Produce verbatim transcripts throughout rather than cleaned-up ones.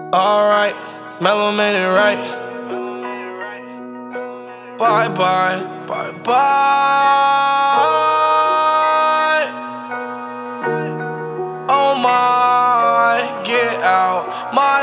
Alright, Mellow made it right. Bye bye, bye bye. Oh my, get out my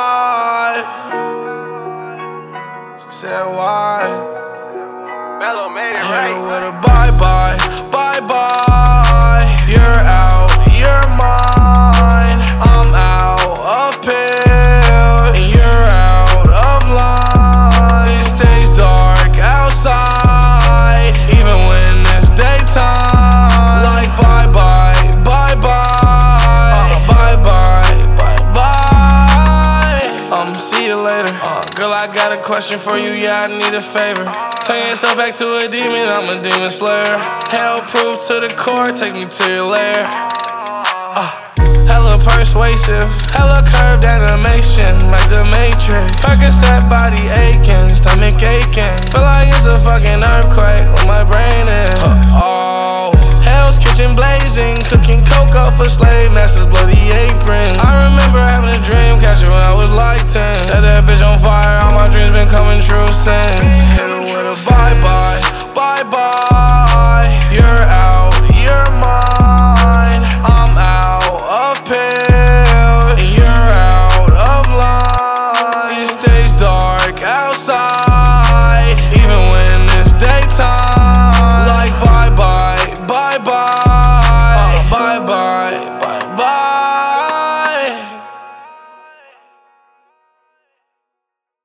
life. She said why? Mellow made it Hit her right. with a bye bye, bye bye. You're out, you're mine. I'm out of pills, and you're out of line. It stays dark outside, even when it's daytime. Like bye bye, bye bye, uh, bye bye, bye bye. Um, see you later. Uh, girl, I got a question for you. Yeah, I need a favor. Turn yourself back to a demon, I'm a demon slayer. Hell proof to the core, take me to your lair. uh, Hella persuasive, hella curved animation, like the Matrix. Percocet body aching, stomach aching. Feel like it's a fucking earthquake where my brain is. uh, Oh, Hell's Kitchen blazing, cooking cocoa for slave masters, bloody apron. I remember having a dream catcher when I was like ten. Set that bitch on fire, all my dreams been coming true since.